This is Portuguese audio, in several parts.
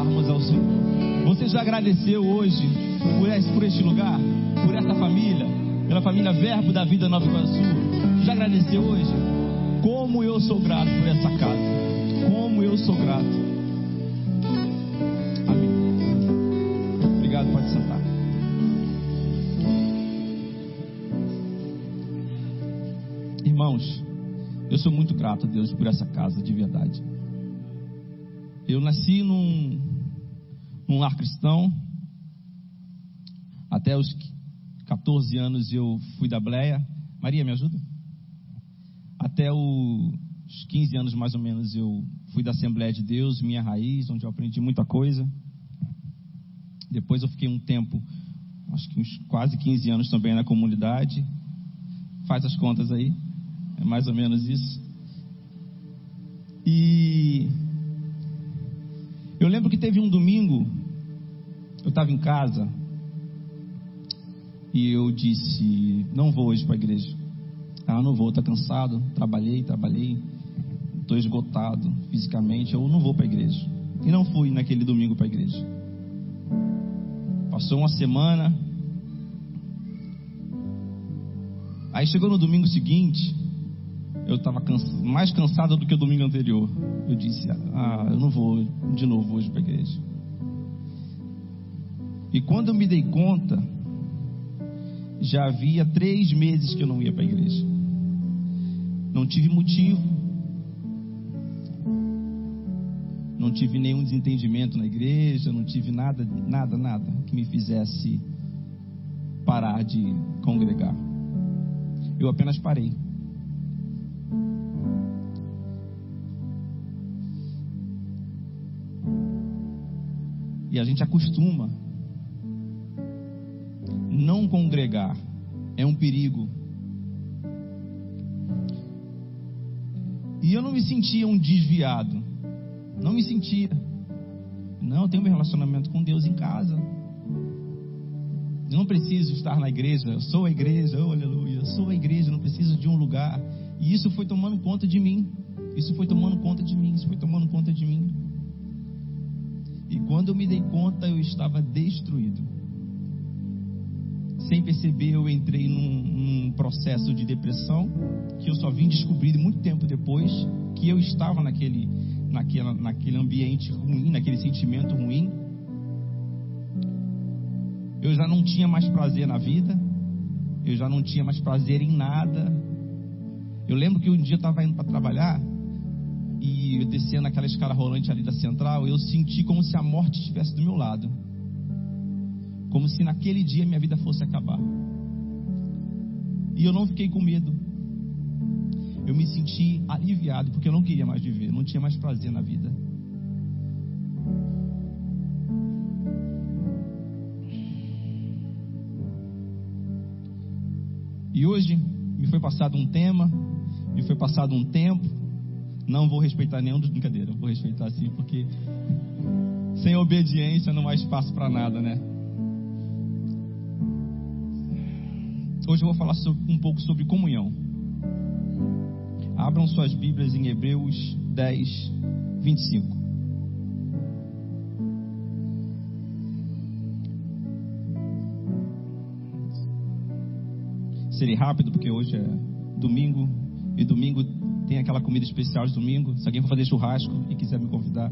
adorarmos ao Senhor. Você já agradeceu hoje por este lugar, por esta família, pela família Verbo da Vida Nova Iguaçu? Já agradeceu hoje? Como eu sou grato por essa casa. Como eu sou grato. Amém. Obrigado, pode sentar. Irmãos, eu sou muito grato a Deus por essa casa, de verdade. Eu nasci num lar cristão. Até os 14 anos eu fui da Bleia. Maria, me ajuda? Até os 15 anos mais ou menos eu fui da Assembleia de Deus, minha raiz, onde eu aprendi muita coisa. Depois eu fiquei um tempo, acho que uns quase 15 anos também na comunidade. Faz as contas aí, é mais ou menos isso. E eu lembro que teve um domingo, eu estava em casa e eu disse: não vou hoje para a igreja. Não vou, estou cansado, trabalhei, estou esgotado fisicamente, eu não vou para a igreja. E não fui naquele domingo para a igreja. Passou uma semana, aí chegou no domingo seguinte, eu estava mais cansado do que o domingo anterior. Eu disse: eu não vou de novo hoje para a igreja. E quando eu me dei conta, já havia 3 meses que eu não ia para a igreja. Não tive motivo, não tive nenhum desentendimento na igreja, não tive nada que me fizesse parar de congregar. Eu apenas parei. E a gente acostuma. Não congregar é um perigo. E eu não me sentia um desviado. Não me sentia. Não, eu tenho meu relacionamento com Deus em casa. Eu não preciso estar na igreja. Eu sou a igreja, oh, aleluia. Eu sou a igreja, não preciso de um lugar. E isso foi tomando conta de mim. Isso foi tomando conta de mim. E quando eu me dei conta, eu estava destruído. Sem perceber, eu entrei num processo de depressão, que eu só vim descobrir muito tempo depois, que eu estava naquele ambiente ruim, naquele sentimento ruim. Eu já não tinha mais prazer na vida, eu já não tinha mais prazer em nada. Eu lembro que um dia eu estava indo para trabalhar, e eu descendo aquela escada rolante ali da central, eu senti como se a morte estivesse do meu lado. Como se naquele dia minha vida fosse acabar. E eu não fiquei com medo. Eu me senti aliviado, porque eu não queria mais viver, não tinha mais prazer na vida. E hoje me foi passado um tema, me foi passado um tempo. Não vou respeitar nenhum dos brincadeiras, vou respeitar sim, porque sem obediência não há espaço para nada, né? Hoje eu vou falar um pouco sobre comunhão. Abram suas Bíblias em Hebreus 10, 25. Serei rápido porque hoje é domingo. E domingo tem aquela comida especial de domingo. Se alguém for fazer churrasco e quiser me convidar.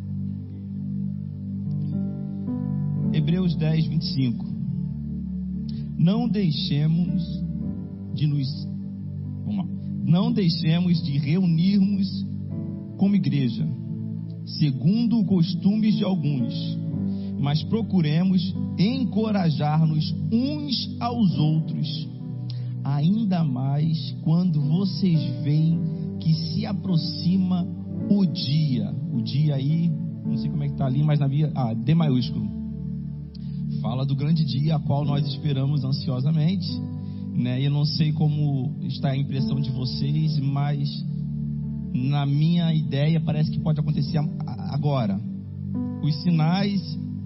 Hebreus 10, 25. Não deixemos de reunirmos como igreja, segundo o costume de alguns, mas procuremos encorajar-nos uns aos outros, ainda mais quando vocês veem que se aproxima o dia aí, não sei como é que está ali, mas na via, D maiúsculo, fala do grande dia a qual nós esperamos ansiosamente, né? Eu não sei como está a impressão de vocês, mas na minha ideia parece que pode acontecer agora. Os sinais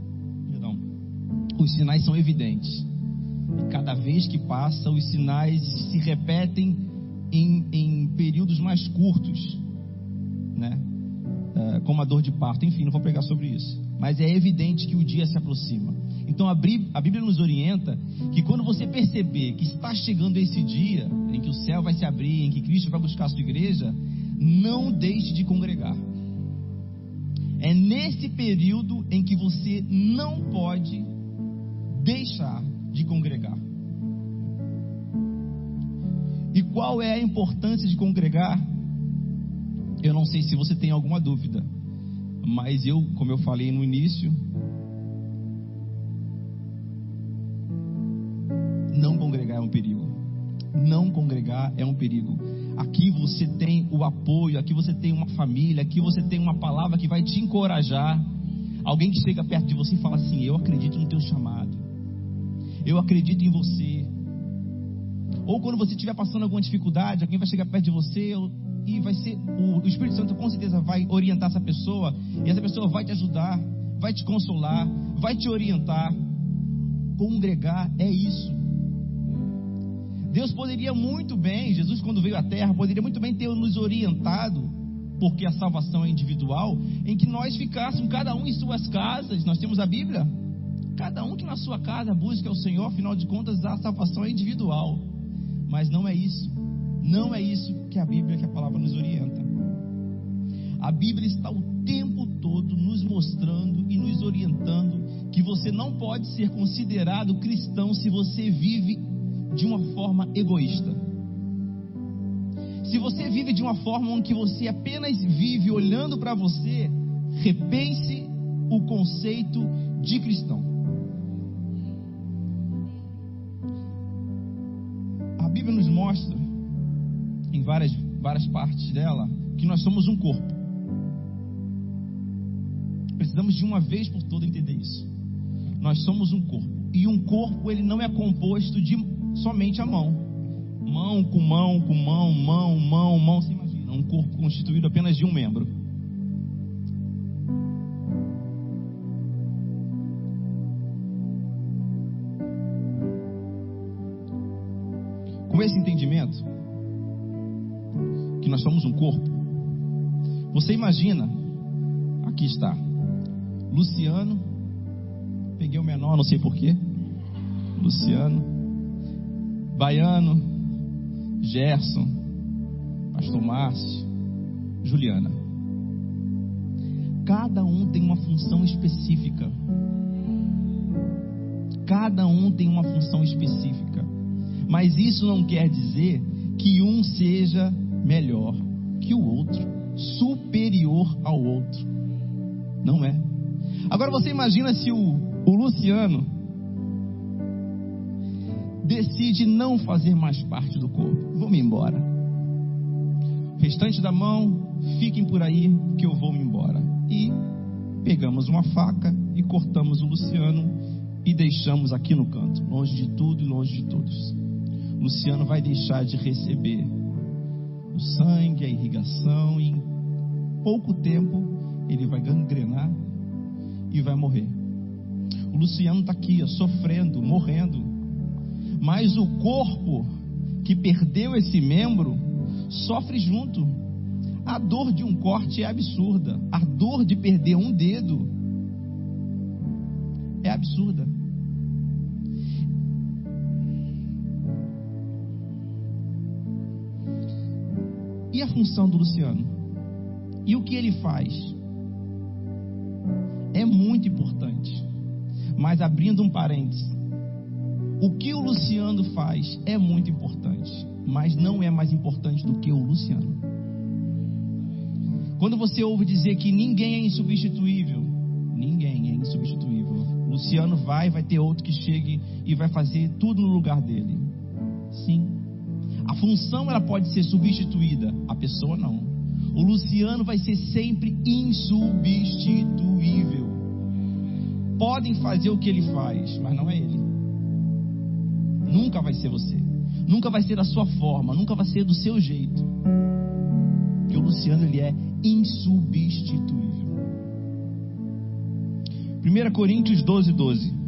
são evidentes. E cada vez que passa, os sinais se repetem em períodos mais curtos, né? como a dor de parto. Enfim, não vou pregar sobre isso. Mas é evidente que o dia se aproxima. Então a Bíblia nos orienta que quando você perceber que está chegando esse dia em que o céu vai se abrir, em que Cristo vai buscar a sua igreja, não deixe de congregar. É nesse período em que você não pode deixar de congregar. E qual é a importância de congregar? Eu não sei se você tem alguma dúvida, mas como eu falei no início, não congregar é um perigo. Não congregar é um perigo. Aqui você tem o apoio, aqui você tem uma família, aqui você tem uma palavra que vai te encorajar. Alguém que chega perto de você e fala assim: eu acredito no teu chamado, eu acredito em você. Ou quando você estiver passando alguma dificuldade, alguém vai chegar perto de você e vai ser o Espírito Santo com certeza vai orientar essa pessoa, e essa pessoa vai te ajudar, vai te consolar, vai te orientar. Congregar é isso. Deus poderia muito bem, Jesus quando veio à terra, poderia muito bem ter nos orientado, porque a salvação é individual, em que nós ficássemos cada um em suas casas. Nós temos a Bíblia, cada um que na sua casa busque ao Senhor. Afinal de contas, a salvação é individual. Mas não é isso. Não é isso que a Bíblia, que a palavra nos orienta. A Bíblia está o tempo todo nos mostrando e nos orientando que você não pode ser considerado cristão se você vive de uma forma egoísta. Se você vive de uma forma em que você apenas vive olhando para você, repense o conceito de cristão. A Bíblia nos mostra, em várias partes dela, que nós somos um corpo. Precisamos de uma vez por todas entender isso. Nós somos um corpo. E um corpo, ele não é composto de somente a mão. Mão com mão, com mão, mão. Você imagina, um corpo constituído apenas de um membro. Com esse entendimento, que nós somos um corpo, você imagina, aqui está, Luciano, peguei o menor, não sei porquê, Luciano, Baiano, Gerson, Pastor Márcio, Juliana. Cada um tem uma função específica. Cada um tem uma função específica. Mas isso não quer dizer que um seja melhor que o outro, superior ao outro. Não é. Agora você imagina se o Luciano decide não fazer mais parte do corpo. Vou-me embora. O restante da mão, fiquem por aí que eu vou-me embora. E pegamos uma faca e cortamos o Luciano e deixamos aqui no canto, longe de tudo e longe de todos. O Luciano vai deixar de receber o sangue, a irrigação, e em pouco tempo ele vai gangrenar e vai morrer. O Luciano está aqui, sofrendo, morrendo. Mas o corpo que perdeu esse membro sofre junto. A dor de um corte é absurda. A dor de perder um dedo é absurda. E a função do Luciano? E o que ele faz? É muito importante. Mas abrindo um parênteses, o que o Luciano faz é muito importante, mas não é mais importante do que o Luciano. Quando você ouve dizer que ninguém é insubstituível, ninguém é insubstituível. O Luciano vai ter outro que chegue e vai fazer tudo no lugar dele. Sim. A função ela pode ser substituída, a pessoa não. O Luciano vai ser sempre insubstituível. Podem fazer o que ele faz, mas não é ele. Nunca vai ser você. Nunca vai ser da sua forma, nunca vai ser do seu jeito. Porque o Luciano ele é insubstituível. 1 Coríntios 12:12.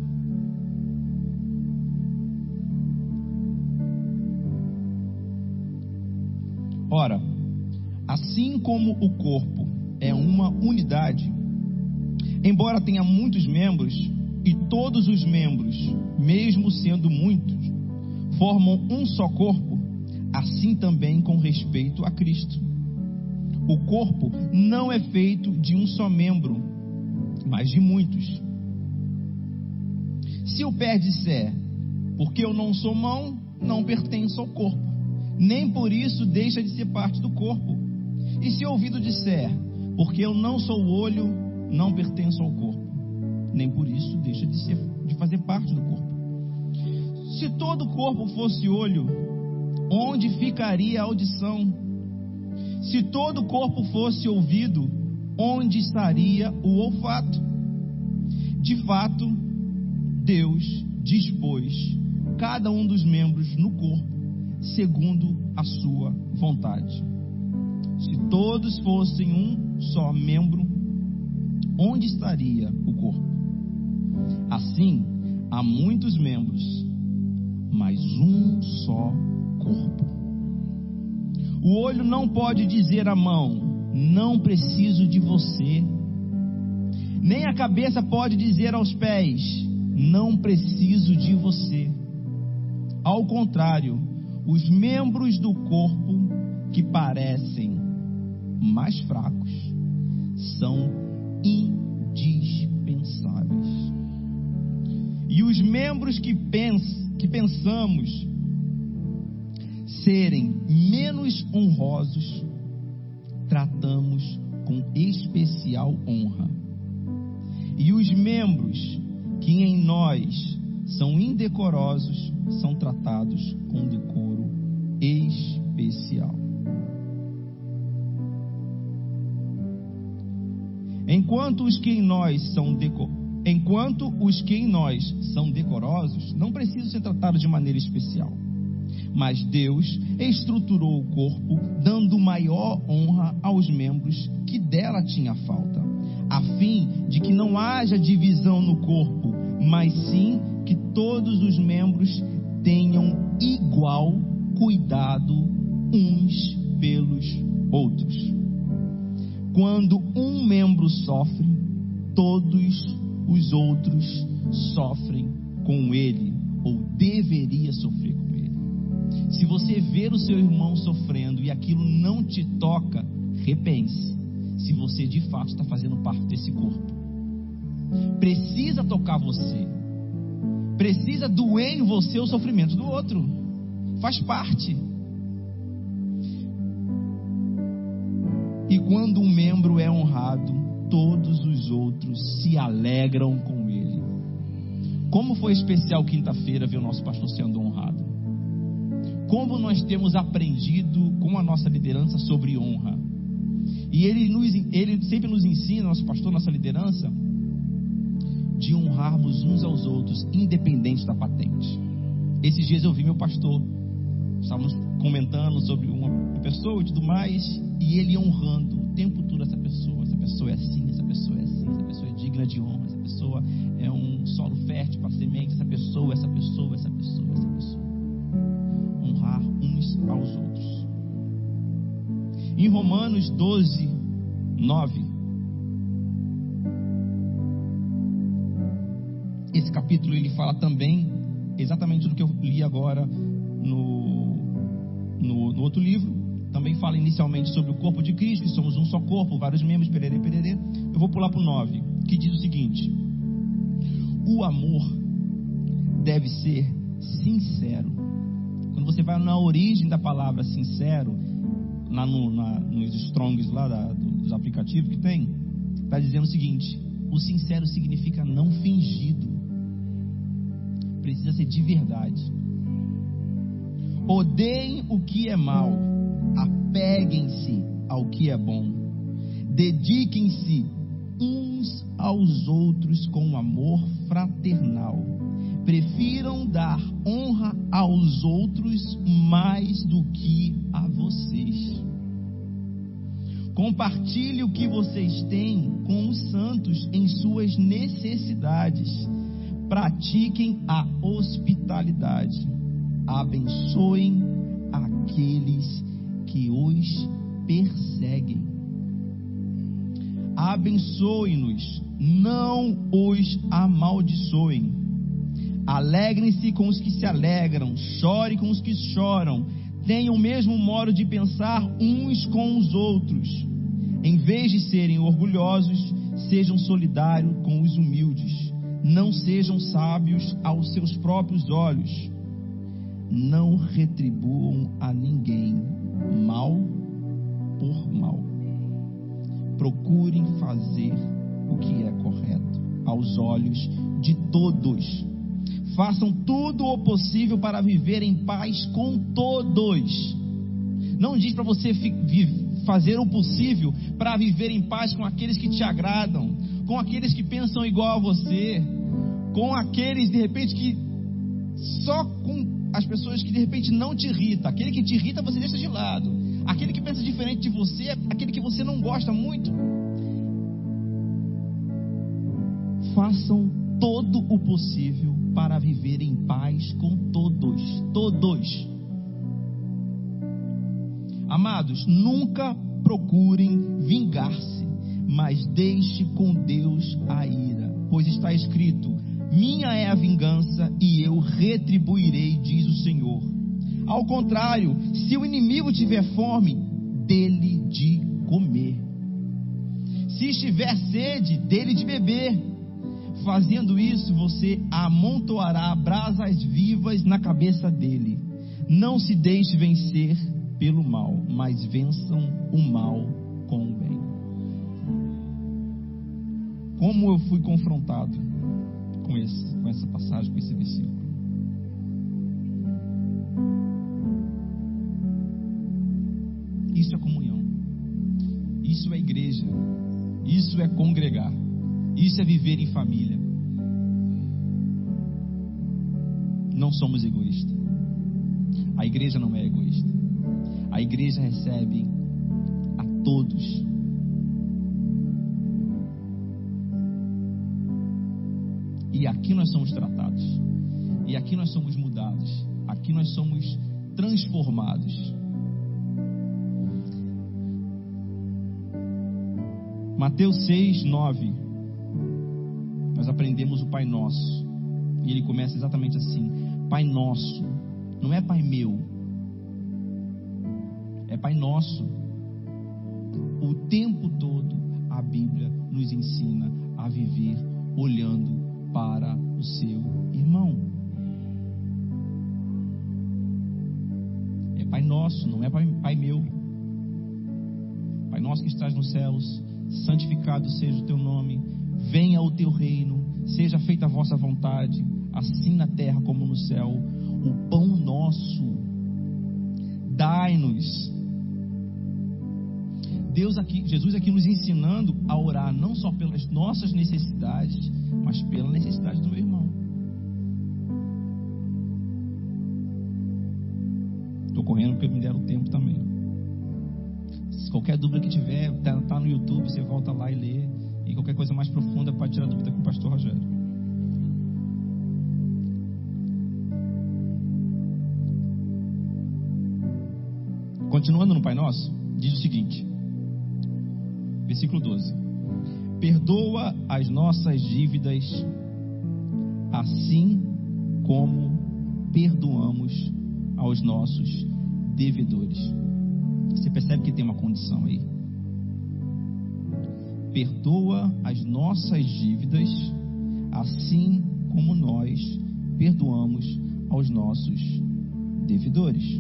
Ora, assim como o corpo é um uma unidade. Embora tenha muitos membros, e todos os membros, mesmo sendo muitos, formam um só corpo, assim também com respeito a Cristo. O corpo não é feito de um só membro, mas de muitos. Se o pé disser, porque eu não sou mão, não pertenço ao corpo, nem por isso deixa de ser parte do corpo. E se o ouvido disser, porque eu não sou olho, não pertenço ao corpo, nem por isso deixa de fazer parte do corpo. Se todo o corpo fosse olho, onde ficaria a audição? Se todo o corpo fosse ouvido, onde estaria o olfato? De fato, Deus dispôs cada um dos membros no corpo segundo a sua vontade. Se todos fossem um só membro, onde estaria o corpo? Assim, há muitos membros, mas um só corpo. O olho não pode dizer à mão, não preciso de você. Nem a cabeça pode dizer aos pés, não preciso de você. Ao contrário, os membros do corpo que parecem mais fracos são indispensáveis. E os membros que pensamos serem menos honrosos, tratamos com especial honra. E os membros que em nós são indecorosos, são tratados com decoro especial. Enquanto os que em nós são decorosos, não precisam ser tratados de maneira especial. Mas Deus estruturou o corpo, dando maior honra aos membros que dela tinha falta, a fim de que não haja divisão no corpo, mas sim que todos os membros tenham igual cuidado uns pelos outros. Quando um membro sofre, todos os outros sofrem com ele, ou deveria sofrer com ele. Se você ver o seu irmão sofrendo e aquilo não te toca, repense se você de fato está fazendo parte desse corpo. Precisa tocar você, precisa doer em você o sofrimento do outro, faz parte. E quando um membro é honrado, todos os outros se alegram com ele. Como foi especial quinta-feira ver o nosso pastor sendo honrado. Como nós temos aprendido com a nossa liderança sobre honra. E ele sempre nos ensina, nosso pastor, nossa liderança, de honrarmos uns aos outros, independente da patente. Esses dias eu vi meu pastor, estávamos comentando sobre uma pessoa e tudo mais, e ele honrando o tempo todo essa pessoa. Essa pessoa é assim, essa pessoa é assim, essa pessoa é digna de honra, essa pessoa é um solo fértil para semente, essa pessoa. Honrar uns aos outros. Em Romanos 12, 9, esse capítulo ele fala também exatamente do que eu li agora no outro livro. Também fala inicialmente sobre o corpo de Cristo, que somos um só corpo, vários membros, pererê. Eu vou pular para o 9, que diz o seguinte: o amor deve ser sincero. Quando você vai na origem da palavra sincero, lá nos Strongs lá dos aplicativos que tem, está dizendo o seguinte: o sincero significa não fingido, precisa ser de verdade. Odeiem o que é mal, apeguem-se ao que é bom, dediquem-se uns aos outros com amor fraternal, prefiram dar honra aos outros mais do que a vocês. Compartilhe o que vocês têm com os santos em suas necessidades. Pratiquem a hospitalidade. Abençoem aqueles que os perseguem. abençoem-nos, não os amaldiçoem. Alegrem-se com os que se alegram, chorem com os que choram. Tenham o mesmo modo de pensar uns com os outros. Em vez de serem orgulhosos, sejam solidários com os humildes. Não sejam sábios aos seus próprios olhos. Não retribuam a ninguém mal por mal. Procurem fazer o que é correto aos olhos de todos. Façam tudo o possível para viver em paz com todos. Não diz para você fazer o possível para viver em paz com aqueles que te agradam, com aqueles que pensam igual a você, com aqueles de repente que só com as pessoas que de repente não te irritam. Aquele que te irrita você deixa de lado. Aquele que pensa diferente de você, aquele que você não gosta muito. Façam todo o possível para viver em paz com todos. Todos. Amados, nunca procurem vingar-se, mas deixe com Deus a ira, pois está escrito: minha é a vingança e eu retribuirei, diz o Senhor. Ao contrário, se o inimigo tiver fome, dele de comer. Se estiver sede, dele de beber. Fazendo isso, você amontoará brasas vivas na cabeça dele. Não se deixe vencer pelo mal, mas vençam o mal com o bem. Como eu fui confrontado com essa passagem, com esse versículo. Isso é comunhão. Isso é igreja. Isso é congregar. Isso é viver em família. Não somos egoístas. A igreja não é egoísta. A igreja recebe a todos. E aqui nós somos tratados. E aqui nós somos mudados. Aqui nós somos transformados. Mateus 6:9. Nós aprendemos o Pai Nosso. E ele começa exatamente assim: Pai Nosso. Não é Pai meu. É Pai Nosso. O tempo todo a Bíblia nos ensina a viver olhando para o seu irmão. É Pai Nosso, não é Pai meu. Pai Nosso que estás nos céus, santificado seja o teu nome. Venha o teu reino, seja feita a vossa vontade, assim na terra como no céu. O pão nosso, dai-nos. Jesus aqui nos ensinando a orar não só pelas nossas necessidades, mas pela necessidade do meu irmão. Estou correndo porque me deram tempo também. Se qualquer dúvida que tiver, tá no YouTube, você volta lá e lê. E qualquer coisa mais profunda pode tirar dúvida com o pastor Rogério. Continuando no Pai Nosso, diz o seguinte, versículo 12: perdoa as nossas dívidas, assim como perdoamos aos nossos devedores. Você percebe que tem uma condição aí? Perdoa as nossas dívidas, assim como nós perdoamos aos nossos devedores.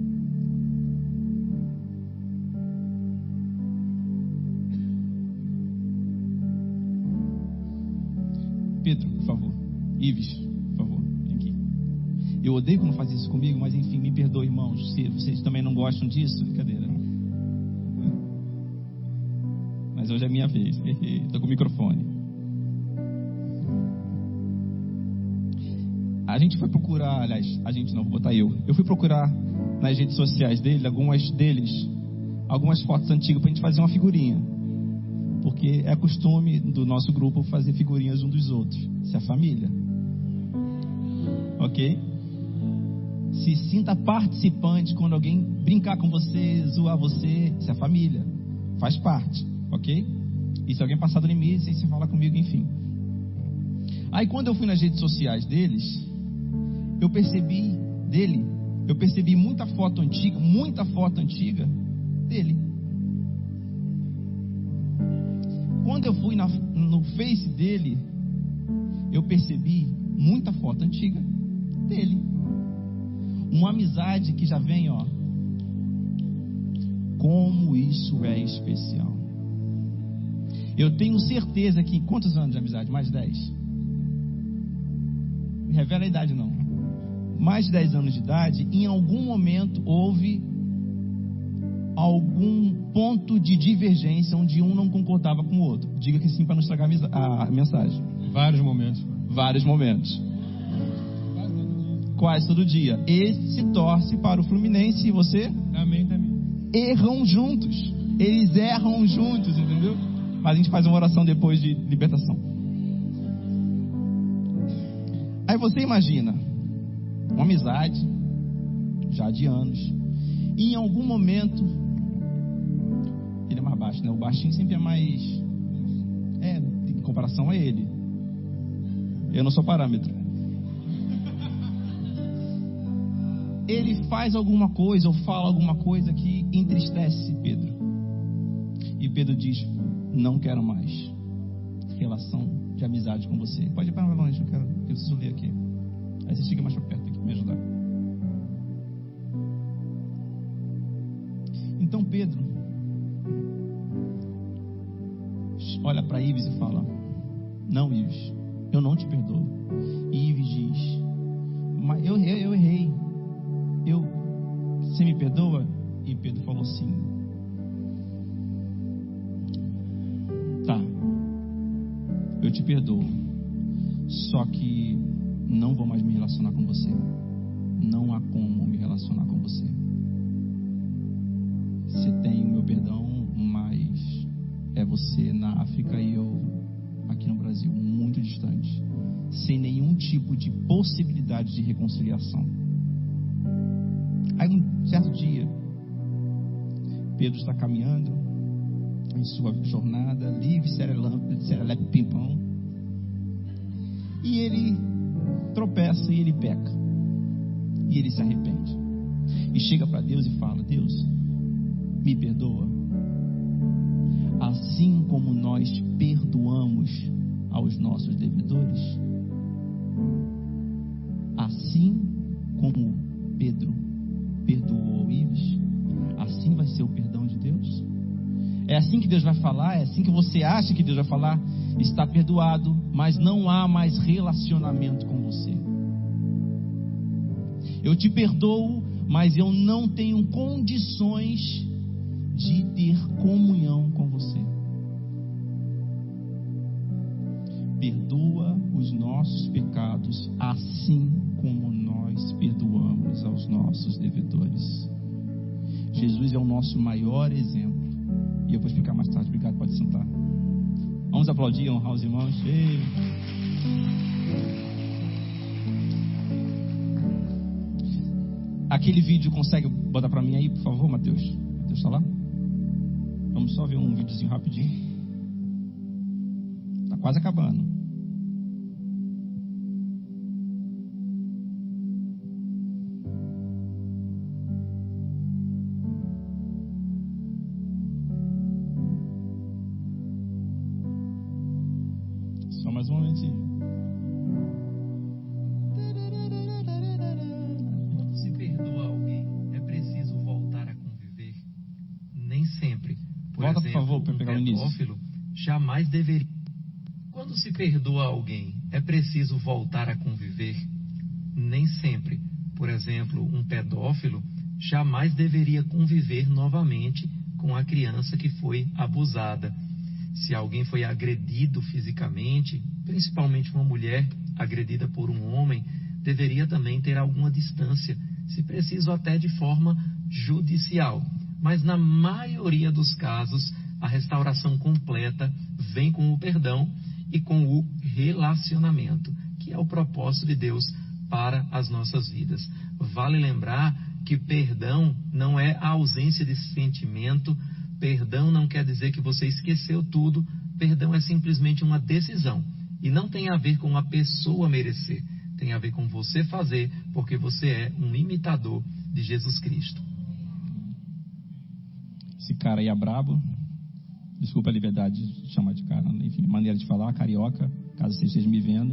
Pedro, por favor. Ives, por favor, vem aqui. Eu odeio quando faz isso comigo, mas enfim, me perdoe, irmãos. Se vocês também não gostam disso, brincadeira. Mas hoje é minha vez. Estou com o microfone. A gente foi procurar, aliás, a gente não, vou botar eu. Eu fui procurar nas redes sociais dele, algumas fotos antigas para a gente fazer uma figurinha. Porque é costume do nosso grupo fazer figurinhas um dos outros. Isso é família. Ok? Se sinta participante quando alguém brincar com você, zoar você. Isso é família. Faz parte. Ok? E se alguém passar do limite, sem se falar comigo, enfim. Aí quando eu fui nas redes sociais deles, eu percebi muita foto antiga dele. Quando eu fui no Face dele, eu percebi muita foto antiga dele. Uma amizade que já vem, ó. Como isso é especial. Eu tenho certeza que... Quantos anos de amizade? Mais de 10? Não revela a idade, não. Mais de 10 anos de idade, em algum momento houve algum ponto de divergência onde um não concordava com o outro. Diga que sim para não estragar a mensagem. Vários momentos. Vários momentos. Quase todo dia. Esse torce para o Fluminense e você? Amém, também. Erram juntos. Eles erram juntos, entendeu? Mas a gente faz uma oração depois de libertação. Aí você imagina uma amizade já de anos. E em algum momento ele é mais baixo, né? O baixinho sempre é mais em comparação a ele. Eu não sou parâmetro. Ele faz alguma coisa ou fala alguma coisa que entristece Pedro. E Pedro diz: não quero mais relação de amizade com você. Pode ir para mais longe, eu preciso ler aqui. Aí você chega mais para perto aqui para me ajudar. Então Pedro olha para Ives e fala: não, Ives, eu não te perdoo. E Ives diz: mas eu errei. Você me perdoa? E Pedro falou assim: tá, eu te perdoo, só que não vou mais me relacionar com você. Não há como me relacionar com você. Você tem o meu perdão, mas é você na África e eu aqui no Brasil, muito distante, sem nenhum tipo de possibilidade de reconciliação. Aí um certo dia, Pedro está caminhando em sua jornada, livre, serelepe, pimpão, e ele tropeça e ele peca, e ele se arrepende, e chega para Deus e fala: Deus, me perdoa, assim como nós perdoamos aos nossos devedores, assim como Pedro perdoou Ives, assim vai ser o perdão de Deus? É assim que Deus vai falar? É assim que você acha que Deus vai falar? Está perdoado, mas não há mais relacionamento com você. Eu te perdoo, mas eu não tenho condições de ter comunhão com você. Perdoa os nossos pecados, assim como nós perdoamos aos nossos devedores. Jesus é o nosso maior exemplo. E eu vou explicar mais tarde. Obrigado, pode sentar. Vamos aplaudir e honrar os irmãos. Ei. Aquele vídeo consegue botar para mim aí, por favor, Mateus? Mateus está lá? Vamos só ver um videozinho rapidinho. Está quase acabando. Só mais um momentinho. Quando se perdoa alguém, é preciso voltar a conviver? Nem sempre. Volta, por favor, para pegar o início. Pedófilo jamais deveria. Quando se perdoa alguém, é preciso voltar a conviver? Nem sempre. Por exemplo, um pedófilo jamais deveria conviver novamente com a criança que foi abusada. Se alguém foi agredido fisicamente, principalmente uma mulher agredida por um homem, deveria também ter alguma distância, se preciso até de forma judicial. Mas na maioria dos casos, a restauração completa vem com o perdão e com o relacionamento, que é o propósito de Deus para as nossas vidas. Vale lembrar que perdão não é a ausência de sentimento. Perdão não quer dizer que você esqueceu tudo. é simplesmente uma decisão. E não tem a ver com a pessoa merecer. Tem a ver com você fazer, porque você é um imitador de Jesus Cristo. Esse cara aí é brabo. Desculpa a liberdade de chamar de cara. Enfim, maneira de falar, carioca, caso você esteja me vendo.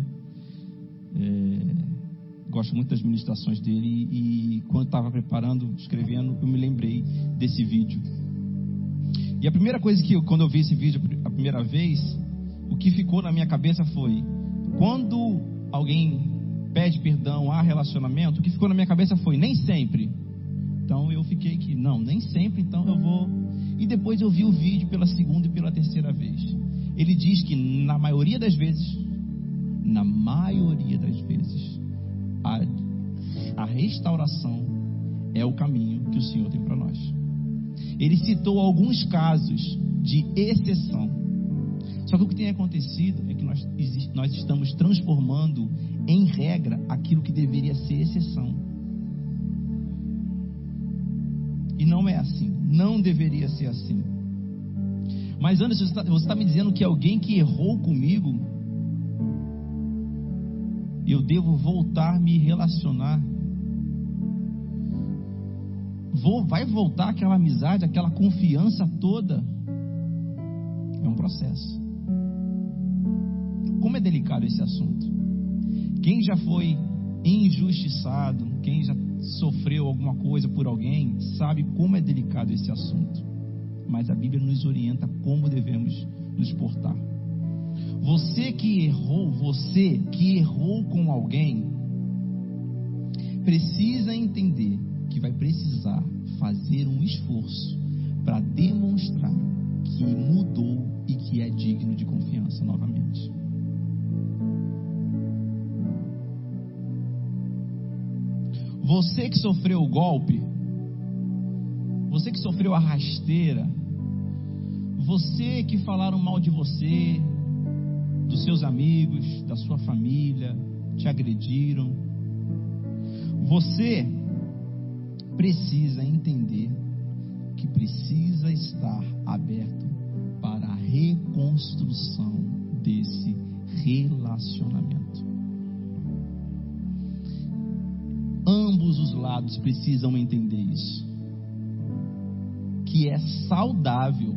Gosto muito das ministrações dele. E quando estava preparando, escrevendo, eu me lembrei desse vídeo. E a primeira coisa que, quando eu vi esse vídeo a primeira vez, o que ficou na minha cabeça foi: quando alguém pede perdão a relacionamento, o que ficou na minha cabeça foi: nem sempre. Então eu fiquei aqui, não, nem sempre, então eu vou. E depois eu vi o vídeo pela segunda e pela terceira vez. Ele diz que na maioria das vezes, a restauração é o caminho que o Senhor tem para nós. Ele citou alguns casos de exceção. Só que o que tem acontecido é que nós estamos transformando em regra aquilo que deveria ser exceção. E não é assim. Não deveria ser assim. Mas Anderson, você está me dizendo que alguém que errou comigo, eu devo voltar a me relacionar? Vai voltar aquela amizade, aquela confiança toda? É um processo. Como é delicado esse assunto. Quem já foi injustiçado, quem já sofreu alguma coisa por alguém, sabe como é delicado esse assunto. Mas a Bíblia nos orienta como devemos nos portar. Você que errou com alguém, precisa entender que vai precisar fazer um esforço para demonstrar que mudou e que é digno de confiança novamente. Você que sofreu o golpe, você que sofreu a rasteira, você que falaram mal de você, dos seus amigos, da sua família, te agrediram, você precisa entender que precisa estar aberto para a reconstrução desse relacionamento. Ambos os lados precisam entender isso. Que é saudável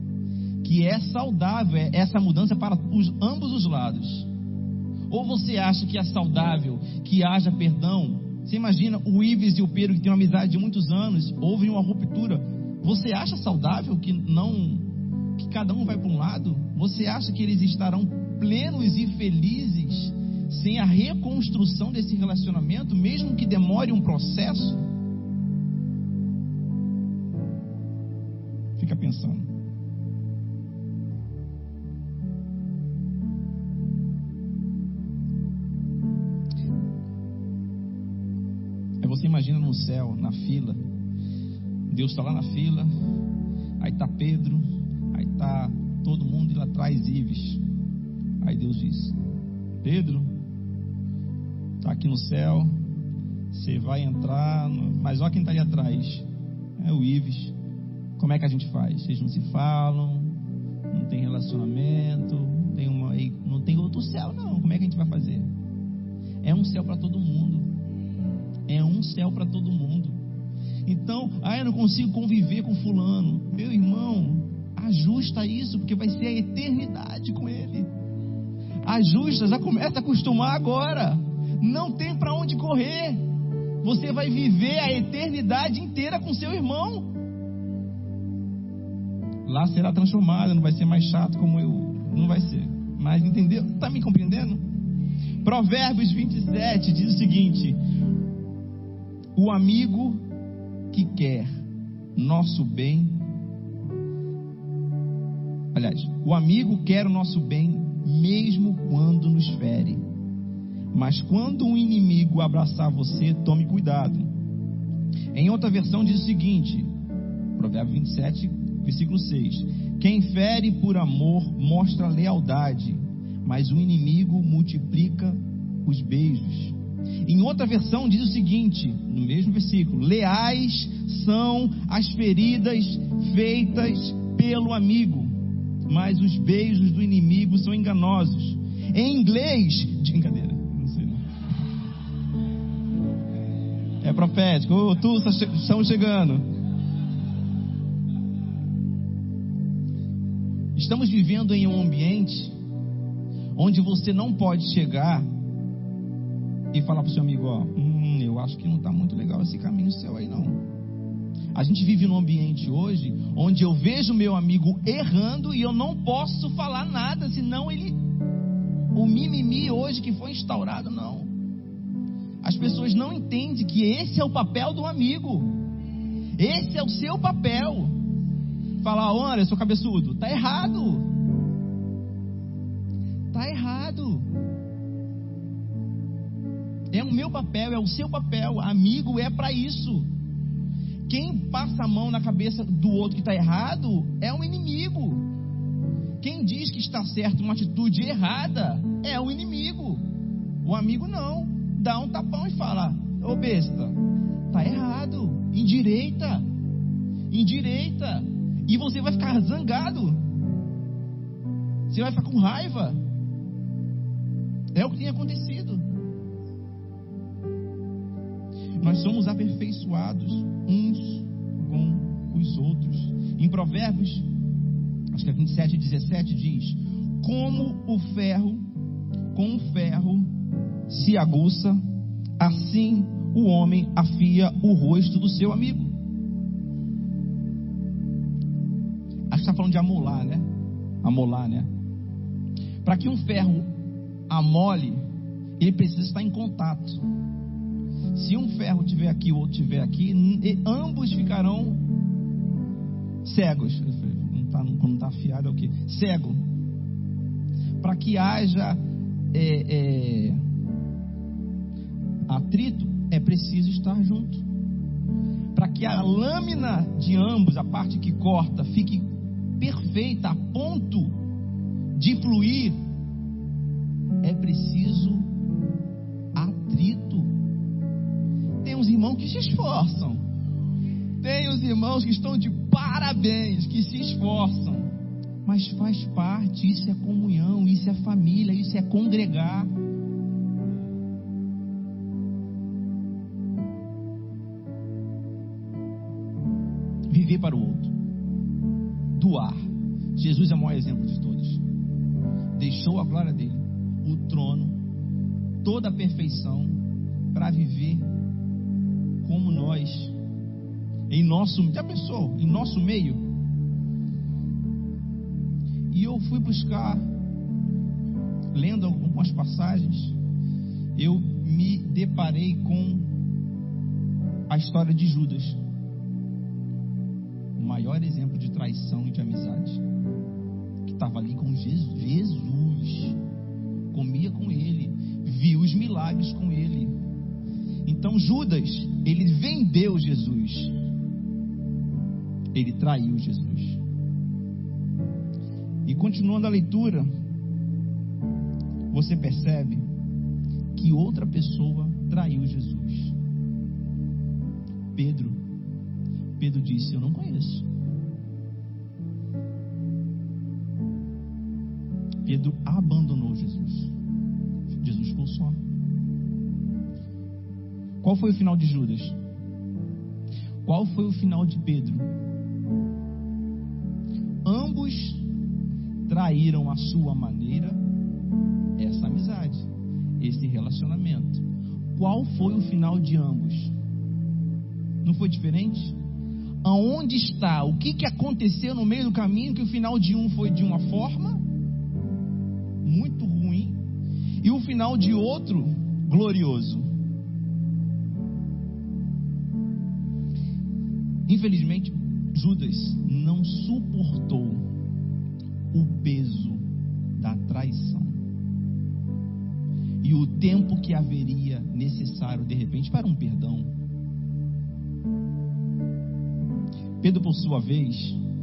essa mudança para ambos os lados. Ou você acha que é saudável que haja perdão? Você imagina o Ives e o Pedro, que têm uma amizade de muitos anos, houve uma ruptura. Você acha saudável que cada um vai para um lado? Você acha que eles estarão plenos e felizes sem a reconstrução desse relacionamento, mesmo que demore um processo? Fica pensando. Você imagina no céu, na fila. Deus está lá na fila. Aí está Pedro. Aí está todo mundo e lá atrás Ives. Aí Deus diz: Pedro, está aqui no céu. Você vai entrar. Mas olha quem está ali atrás. É o Ives. Como é que a gente faz? Vocês não se falam. Não tem relacionamento. Não tem outro céu não. Como é que a gente vai fazer? É um céu para todo mundo. É um céu para todo mundo. Então, eu não consigo conviver com fulano. Meu irmão, ajusta isso, porque vai ser a eternidade com ele. Ajusta, já começa a acostumar agora. Não tem para onde correr. Você vai viver a eternidade inteira com seu irmão. Lá será transformado, não vai ser mais chato como eu. Não vai ser. Mas entendeu? Está me compreendendo? Provérbios 27 diz o seguinte: o amigo que quer nosso bem, o amigo quer o nosso bem mesmo quando nos fere, mas quando um inimigo abraçar você, tome cuidado. Em outra versão diz o seguinte, Provérbio 27, versículo 6: quem fere por amor mostra lealdade, mas o inimigo multiplica os beijos. Em outra versão diz o seguinte, no mesmo versículo: leais são as feridas feitas pelo amigo, mas os beijos do inimigo são enganosos. Em inglês, brincadeira, não sei não. É profético. Estamos chegando. Estamos vivendo em um ambiente onde você não pode chegar e falar para o seu amigo, eu acho que não está muito legal esse caminho seu aí não. A gente vive num ambiente hoje onde eu vejo meu amigo errando e eu não posso falar nada, senão o mimimi hoje que foi instaurado, não. As pessoas não entendem que esse é o papel do amigo. Esse é o seu papel. Falar, olha, seu cabeçudo, tá errado. Tá errado. É o meu papel, é o seu papel. Amigo é para isso. Quem passa a mão na cabeça do outro que está errado é um inimigo. Quem diz que está certo uma atitude errada é o inimigo. O amigo não. Dá um tapão e fala, ô besta, tá errado. Endireita. Endireita. E você vai ficar zangado. Você vai ficar com raiva. É o que tem acontecido. Nós somos aperfeiçoados uns com os outros. Em Provérbios, acho que é 27 e 17 diz: como o ferro com o ferro se aguça, assim o homem afia o rosto do seu amigo. Acho que está falando de amolar, né? Amolar, né? Para que um ferro amole, ele precisa estar em contato. Se um ferro estiver aqui e o outro estiver aqui, ambos ficarão cegos. Quando não está afiado é o quê? Cego. Para que haja atrito, é preciso estar junto. Para que a lâmina de ambos, a parte que corta, fique perfeita a ponto de fluir, é preciso atrito. Tem uns irmãos que se esforçam. Tem os irmãos que estão de parabéns, que se esforçam. Mas faz parte, isso é comunhão, isso é família, isso é congregar. Viver para o outro. Doar. Jesus é o maior exemplo de todos. Deixou a glória dele, o trono, toda a perfeição, para viver como nós, já pensou, em nosso meio. E eu fui buscar, lendo algumas passagens, eu me deparei com a história de Judas, o maior exemplo de traição e de amizade, que estava ali com Jesus, comia com ele, viu os milagres com ele. Então Judas, ele vendeu Jesus, ele traiu Jesus. E continuando a leitura, você percebe que outra pessoa traiu Jesus. Pedro disse: eu não conheço. Pedro abandonou Jesus. Jesus ficou só. Qual foi o final de Judas? Qual foi o final de Pedro? Ambos traíram à sua maneira essa amizade, esse relacionamento. Qual foi o final de ambos? Não foi diferente? Aonde está? O que aconteceu no meio do caminho que o final de um foi de uma forma muito ruim e o final de outro glorioso? Infelizmente, Judas não suportou o peso da traição e o tempo que haveria necessário de repente para um perdão. Pedro, por sua vez,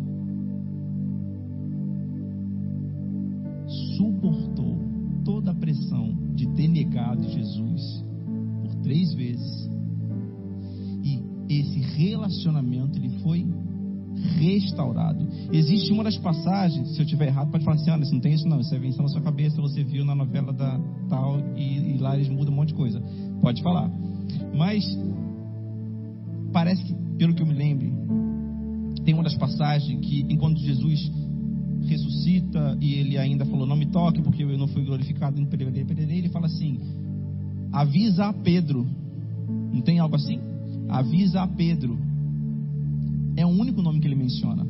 suportou toda a pressão de ter negado Jesus por 3 vezes. E esse relacionamento ele foi restaurado. Existe uma das passagens, se eu estiver errado, pode falar assim: olha, isso não tem isso não, isso é invenção na sua cabeça, você viu na novela da tal, e lá eles mudam um monte de coisa. Pode falar. Mas parece que, pelo que eu me lembre, tem uma das passagens que, enquanto Jesus ressuscita e ele ainda falou: não me toque porque eu não fui glorificado em pererê, ele fala assim: avisa a Pedro. Não tem algo assim? Avisa a Pedro. É o único nome que ele menciona.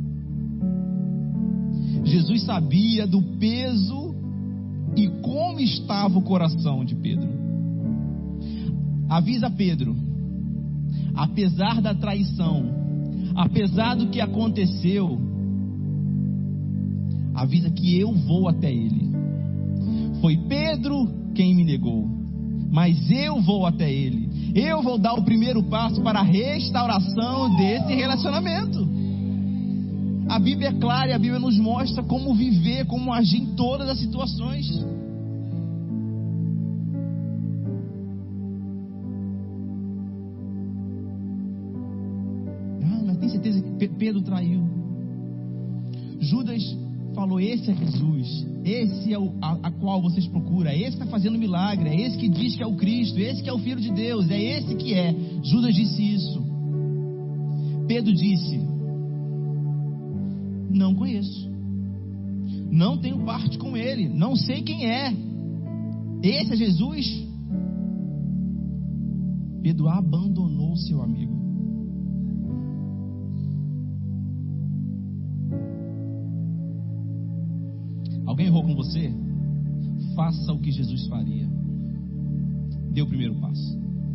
Jesus sabia do peso e como estava o coração de Pedro. Avisa Pedro, apesar da traição, apesar do que aconteceu, avisa que eu vou até ele. Foi Pedro quem me negou, mas eu vou até ele. Eu vou dar o primeiro passo para a restauração desse relacionamento. A Bíblia é clara e a Bíblia nos mostra como viver, como agir em todas as situações. Ah, mas tem certeza que Pedro traiu? Judas falou: esse é Jesus, esse é a qual vocês procuram, é esse que está fazendo milagre, é esse que diz que é o Cristo, esse que é o Filho de Deus, é esse que é. Judas disse isso. Pedro disse: não conheço, não tenho parte com ele, não sei quem é. Esse é Jesus? Pedro abandonou seu amigo. Alguém errou com você? Faça o que Jesus faria. Dê o primeiro passo.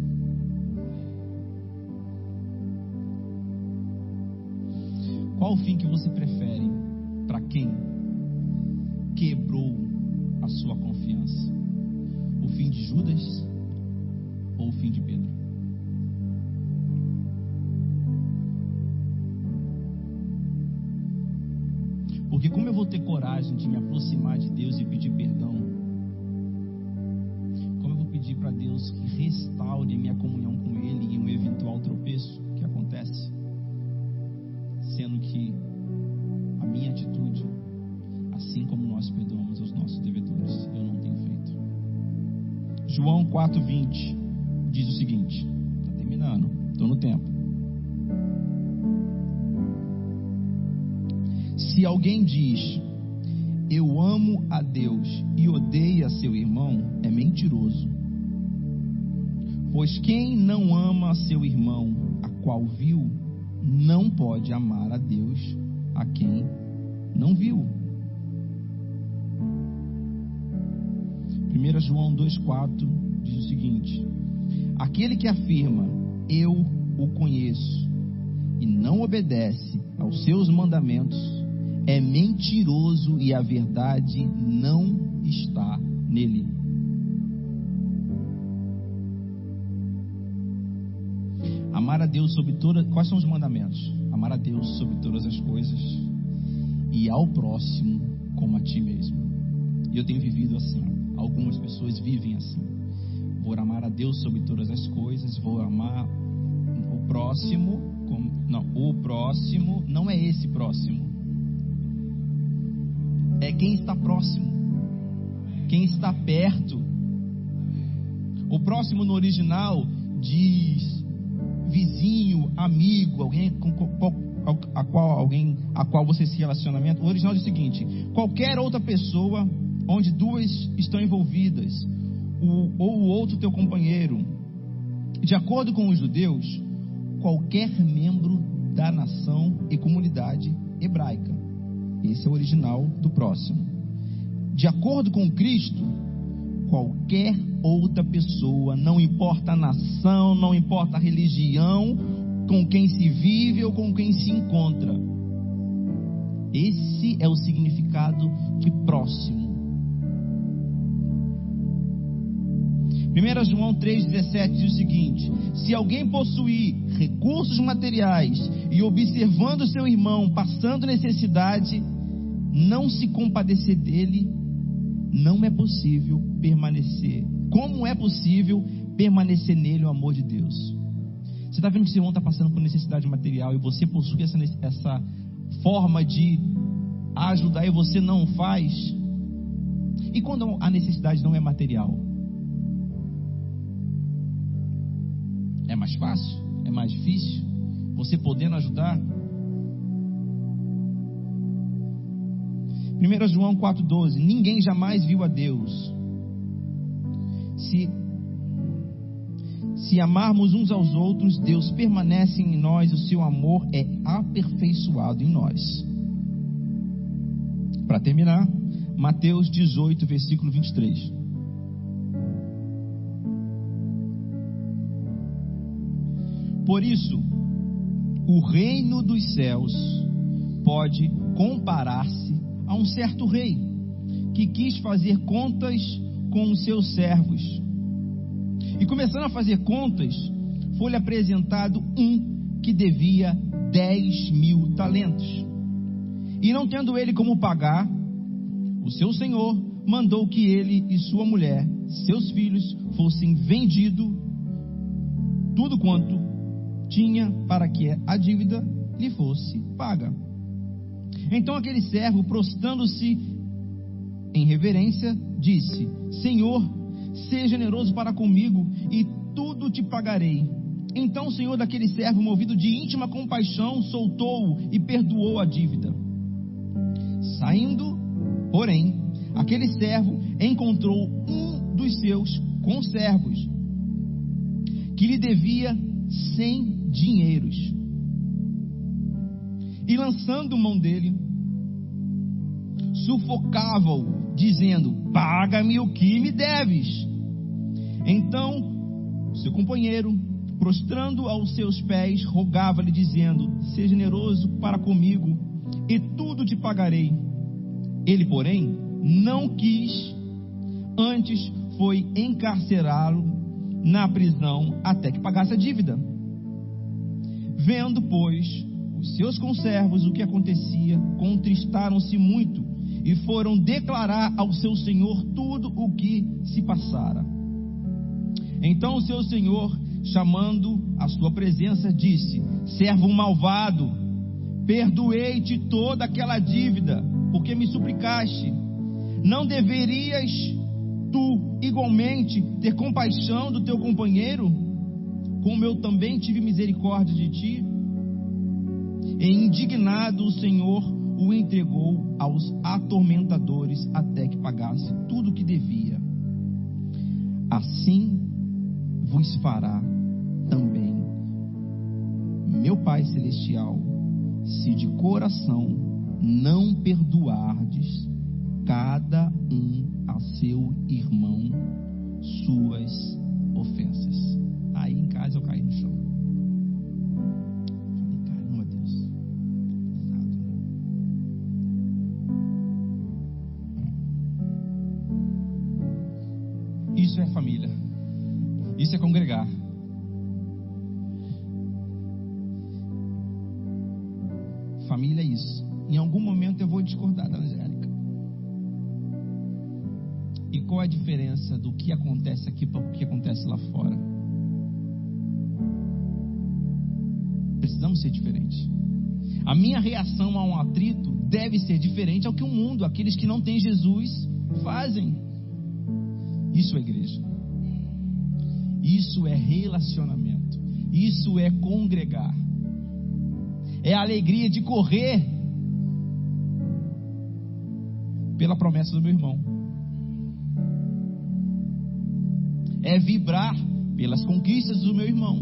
Qual o fim que você prefere para quem quebrou a sua confiança? O fim de Judas ou o fim de Pedro? Porque como eu vou ter coragem de me aproximar de Deus e pedir perdão? Como eu vou pedir para Deus que restaure minha comunhão com Ele em um eventual tropeço que acontece? Sendo que a minha atitude, assim como nós perdoamos aos nossos devedores, eu não tenho feito. João 4:20 diz o seguinte: está terminando, estou no tempo. Se alguém diz: eu amo a Deus e odeia seu irmão, é mentiroso. Pois quem não ama seu irmão, a qual viu, não pode amar a Deus, a quem não viu. 1 João 2,4 diz o seguinte: aquele que afirma eu o conheço e não obedece aos seus mandamentos é mentiroso e a verdade não está nele. Amar a Deus sobre todas... Quais são os mandamentos? Amar a Deus sobre todas as coisas e ao próximo como a ti mesmo. E eu tenho vivido assim. Algumas pessoas vivem assim. Vou amar a Deus sobre todas as coisas, vou amar o próximo como... Não, o próximo não é esse próximo. É quem está próximo, quem está perto. O próximo no original diz vizinho, amigo, alguém a qual você se relaciona. O original diz o seguinte: qualquer outra pessoa onde duas estão envolvidas, ou o outro teu companheiro. De acordo com os judeus, qualquer membro da nação e comunidade hebraica. Esse é o original do próximo. De acordo com Cristo, qualquer outra pessoa, não importa a nação, não importa a religião, com quem se vive ou com quem se encontra. Esse é o significado de próximo. 1 João 3,17 diz o seguinte: se alguém possuir recursos materiais e observando seu irmão passando necessidade, não se compadecer dele, não é possível permanecer. Como é possível permanecer nele o amor de Deus? Você está vendo que seu irmão está passando por necessidade material e você possui essa forma de ajudar e você não faz? E quando a necessidade não é material? É mais fácil? É mais difícil? Você podendo ajudar? 1 João 4,12: ninguém jamais viu a Deus. Se amarmos uns aos outros, Deus permanece em nós, o seu amor é aperfeiçoado em nós. Para terminar, Mateus 18, versículo 23. Por isso, o reino dos céus pode comparar-se a um certo rei que quis fazer contas com os seus servos. E começando a fazer contas, foi-lhe apresentado um que devia 10.000 talentos. E não tendo ele como pagar, o seu senhor mandou que ele e sua mulher, seus filhos, fossem vendidos, tudo quanto tinha, para que a dívida lhe fosse paga. Então aquele servo, prostrando-se em reverência, disse: Senhor, seja generoso para comigo e tudo te pagarei. Então o senhor daquele servo, movido de íntima compaixão, soltou-o e perdoou a dívida. Saindo, porém, aquele servo encontrou um dos seus conservos que lhe devia 100 dinheiros. E lançando mão dele, sufocava-o, dizendo: paga-me o que me deves. Então, seu companheiro, prostrando aos seus pés, rogava-lhe, dizendo: seja generoso para comigo, e tudo te pagarei. Ele, porém, não quis, antes foi encarcerá-lo na prisão até que pagasse a dívida. Vendo, pois, os seus conservos o que acontecia, contristaram-se muito e foram declarar ao seu senhor tudo o que se passara. Então o seu senhor, chamando à sua presença, disse: servo malvado, perdoei-te toda aquela dívida, porque me suplicaste. Não deverias tu igualmente ter compaixão do teu companheiro, como eu também tive misericórdia de ti? E indignado, o Senhor o entregou aos atormentadores até que pagasse tudo o que devia. Assim vos fará também meu Pai Celestial, se de coração não perdoardes cada um a seu irmão suas ofensas. Aí em casa eu caí no chão. Falei: caramba, Deus, pesado. Isso é família. Isso é congregar. Família é isso. Em algum momento eu vou discordar da Angélica. E qual é a diferença do que acontece aqui para o que acontece lá fora? Precisamos ser diferentes. A minha reação a um atrito deve ser diferente ao que o mundo, aqueles que não têm Jesus, fazem. Isso é igreja. Isso é relacionamento. Isso é congregar. É a alegria de correr pela promessa do meu irmão. É vibrar pelas conquistas do meu irmão.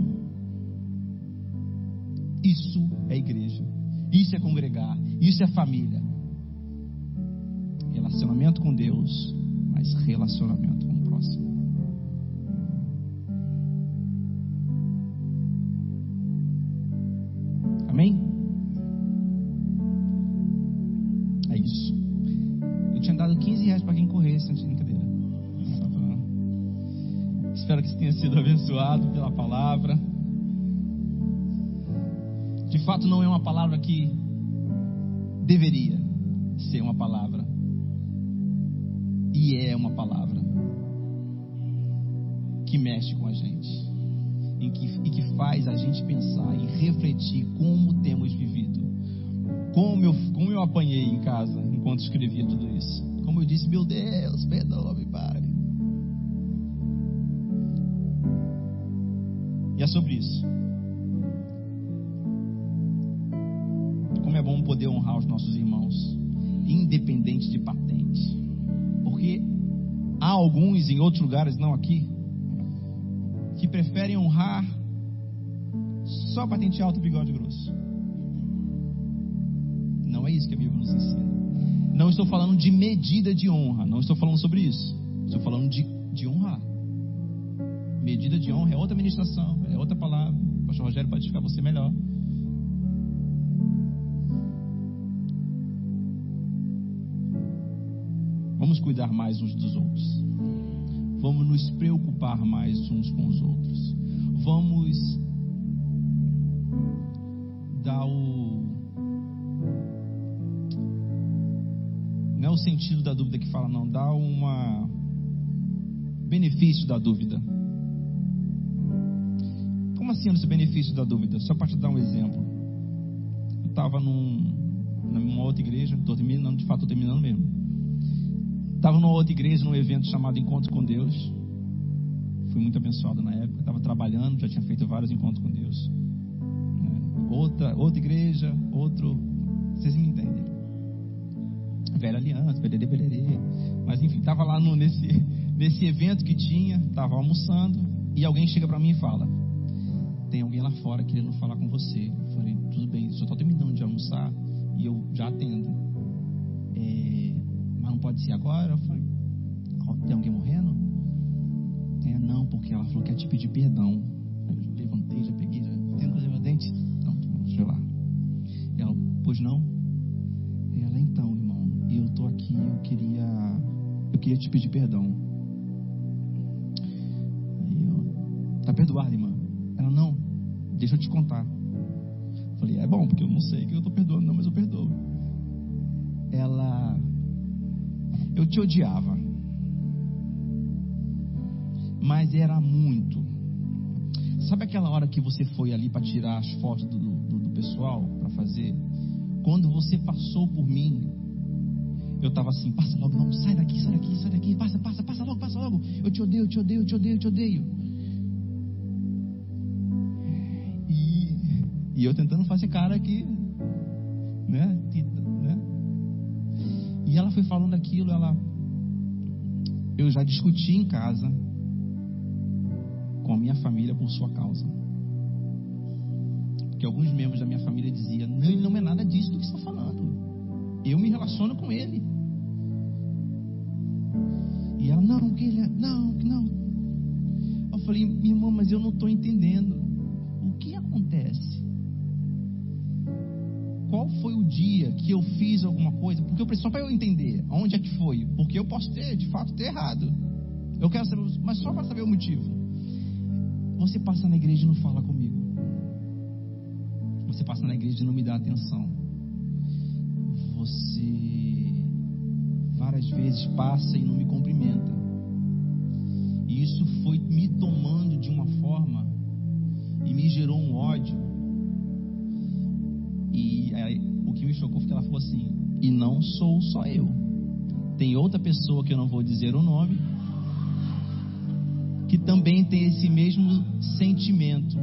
Isso é igreja. Isso é congregar. Isso é família. Relacionamento com Deus, mas relacionamento com o próximo. Amém? É isso. Eu tinha dado R$15 para quem corresse antes de brincadeira. Espero que você tenha sido abençoado pela palavra. De fato, não é uma palavra que deveria ser uma palavra. E é uma palavra que mexe com a gente. e que faz a gente pensar e refletir como temos vivido. Como eu apanhei em casa enquanto escrevia tudo isso. Como eu disse, meu Deus, perdoa-me, Pai. E é sobre isso. Como é bom poder honrar os nossos irmãos, independente de patente. Porque há alguns em outros lugares, não aqui, que preferem honrar só patente alta e bigode grosso. Não é isso que a Bíblia nos ensina. Não estou falando de medida de honra, não estou falando sobre isso. Estou falando de honrar. Medida de honra é outra ministração, é outra palavra. O pastor Rogério pode explicar você melhor. Vamos cuidar mais uns dos outros. Vamos nos preocupar mais uns com os outros. Vamos dar não é o sentido da dúvida que fala, não. Dá benefício da dúvida. Como assim esse benefício da dúvida? Só para te dar um exemplo. Eu estava numa outra igreja, estou terminando, de fato estou terminando mesmo. Estava numa outra igreja, num evento chamado Encontro com Deus. Fui muito abençoado na época. Estava trabalhando, já tinha feito vários encontros com Deus. Outra igreja, vocês me entendem. Velha aliança, belerê. Mas enfim, estava lá nesse evento que tinha, estava almoçando, e alguém chega para mim e fala: tem alguém lá fora querendo falar com você. Eu falei: tudo bem, só estou terminando de almoçar e eu já atendo. Mas não pode ser agora? Eu falei: tem alguém morrendo? Não, porque ela falou que ia te pedir perdão. Eu levantei, já peguei, já tendo que fazer meu dente. Não, deixa eu lá. Ela: pois não? Ela: então, irmão, eu tô aqui, eu queria te pedir perdão. Tá perdoada, irmã? Ela: não, deixa eu te contar. Eu falei: é bom, porque eu não sei que eu tô perdoando, não, mas eu perdoo. Ela: eu te odiava, mas era muito. Sabe aquela hora que você foi ali para tirar as fotos do pessoal para fazer? Quando você passou por mim, eu estava assim: passa logo, não, sai daqui, passa logo. Eu te odeio. E eu tentando fazer cara aqui, né? E ela foi falando aquilo, eu já discuti em casa com a minha família por sua causa. Porque alguns membros da minha família diziam: não, ele não é nada disso do que você está falando. Eu me relaciono com ele. E ela: não, que ele é... Não. Eu falei: minha irmã, mas eu não estou entendendo. O que acontece? Qual foi o dia que eu fiz alguma coisa? Porque eu preciso, só para eu entender aonde é que foi. Porque eu posso de fato ter errado. Eu quero saber, mas só para saber o motivo. Você passa na igreja e não fala comigo. Você passa na igreja e não me dá atenção. Você várias vezes passa e não me cumprimenta. E isso foi me tomando de uma forma e me gerou um ódio. E aí, o que me chocou foi que ela falou assim: e não sou só eu, tem outra pessoa que eu não vou dizer o nome, que também tem esse mesmo sentimento.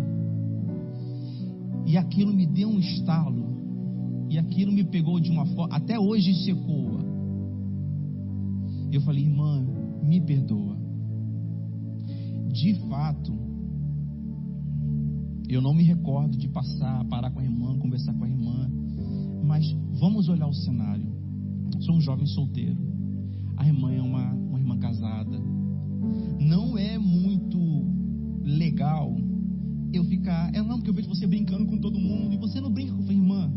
E aquilo me deu um estalo, e aquilo me pegou de uma forma, até hoje isso ecoa. Eu falei: irmã, me perdoa. De fato, eu não me recordo de parar com a irmã, conversar com a irmã. Mas vamos olhar o cenário. Sou um jovem solteiro. A irmã é uma irmã casada. Não é muito legal eu ficar... não, porque eu vejo você brincando com todo mundo e você não brinca com a irmã.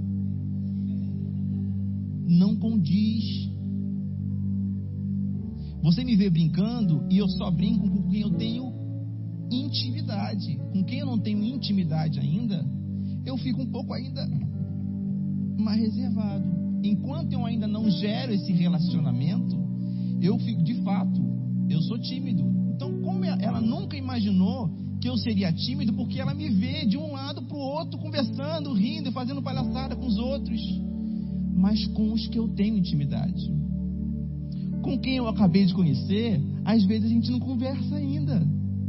Não condiz. Você me vê brincando e eu só brinco com quem eu tenho intimidade. Com quem eu não tenho intimidade ainda, eu fico um pouco ainda mais reservado. Enquanto eu ainda não gero esse relacionamento, eu fico, de fato, eu sou tímido. Então, como ela nunca imaginou que eu seria tímido, porque ela me vê de um lado para o outro, conversando, rindo e fazendo palhaçada com os outros. Mas com os que eu tenho intimidade, com quem eu acabei de conhecer, às vezes a gente não conversa ainda.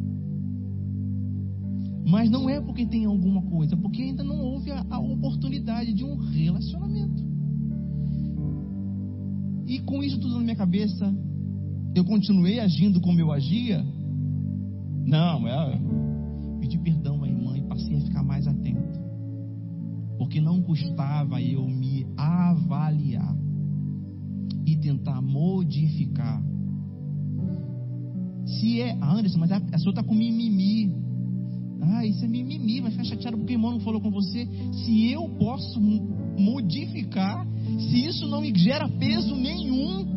Mas não é porque tem alguma coisa, porque ainda não houve a oportunidade de um relacionamento. E com isso tudo na minha cabeça, eu continuei agindo como eu agia. Não, pedi perdão à irmã e passei a ficar mais atento, porque não custava eu me avaliar e tentar modificar. Se é, Anderson, mas a pessoa está com mimimi. Isso é mimimi, vai ficar chateado porque o irmão não falou com você. Se eu posso modificar, se isso não me gera peso nenhum.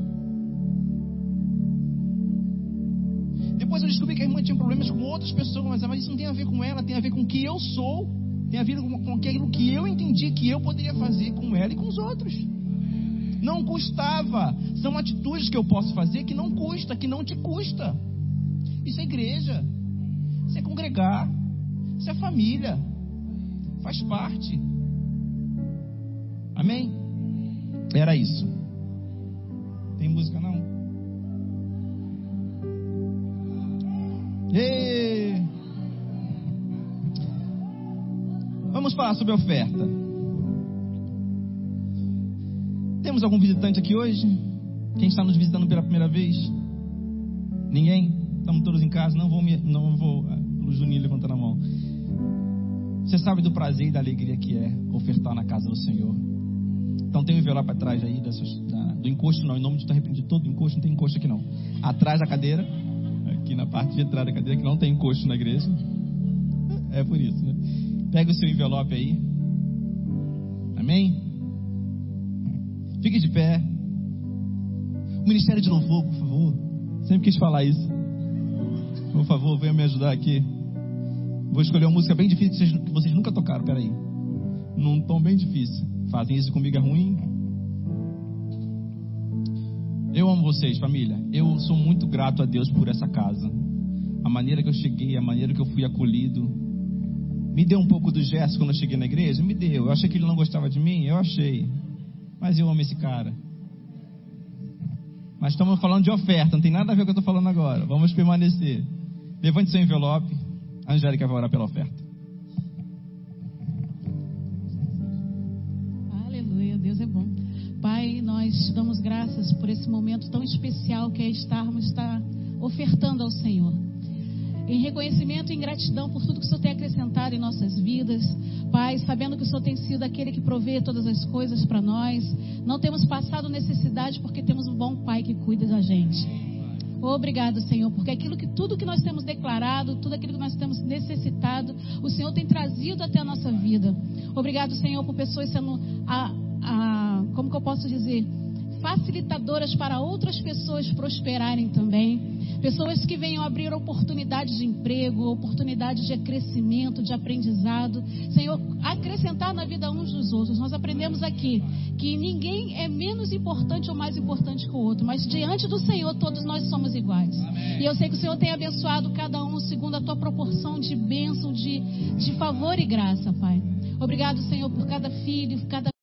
Depois eu descobri que a irmã tinha problemas com outras pessoas, mas isso não tem a ver com ela, tem a ver com o que eu sou, tem a ver com aquilo que eu entendi que eu poderia fazer com ela e com os outros. Não custava. São atitudes que eu posso fazer que não custa, que não te custa. Isso é igreja, isso é congregar, isso é família, faz parte. Amém? Era isso. Tem música não? Ei! Vamos falar sobre oferta. Temos algum visitante aqui hoje? Quem está nos visitando pela primeira vez? Ninguém? Estamos todos em casa? Não vou. O Juninho levantando a mão. Você sabe do prazer e da alegria que é ofertar na casa do Senhor. Então tem um envelope atrás aí do encosto, não. Em nome de Deus, arrependi de todo encosto, não tem encosto aqui não. Atrás da cadeira, aqui na parte de entrada da cadeira, que não tem encosto na igreja. É por isso, né? Pega o seu envelope aí. Amém? Fique de pé. O Ministério de Louvor, por favor. Sempre quis falar isso. Por favor, venha me ajudar aqui. Vou escolher uma música bem difícil que vocês nunca tocaram. Peraí. Num tom bem difícil. Fazem isso comigo, é ruim. Eu amo vocês, família. Eu sou muito grato a Deus por essa casa. A maneira que eu cheguei, a maneira que eu fui acolhido. Me deu um pouco do gesto quando eu cheguei na igreja? Me deu. Eu achei que ele não gostava de mim? Eu achei. Mas eu amo esse cara. Mas estamos falando de oferta, não tem nada a ver com o que eu estou falando agora. Vamos permanecer. Levante seu envelope. A Angélica vai orar pela oferta. Aleluia, Deus é bom. Pai, nós te damos graças por esse momento tão especial que é estarmos ofertando ao Senhor. Em reconhecimento e em gratidão por tudo que o Senhor tem acrescentado em nossas vidas. Pai, sabendo que o Senhor tem sido aquele que provê todas as coisas para nós. Não temos passado necessidade porque temos um bom Pai que cuida da gente. Obrigado, Senhor, porque tudo que nós temos declarado, tudo aquilo que nós temos necessitado, o Senhor tem trazido até a nossa vida. Obrigado, Senhor, por pessoas sendo, como que eu posso dizer, facilitadoras para outras pessoas prosperarem também. Pessoas que venham abrir oportunidades de emprego, oportunidades de crescimento, de aprendizado. Senhor, acrescentar na vida uns dos outros. Nós aprendemos aqui que ninguém é menos importante ou mais importante que o outro, mas diante do Senhor todos nós somos iguais. Amém. E eu sei que o Senhor tem abençoado cada um segundo a tua proporção de bênção, de favor e graça, Pai. Obrigado, Senhor, por cada filho, cada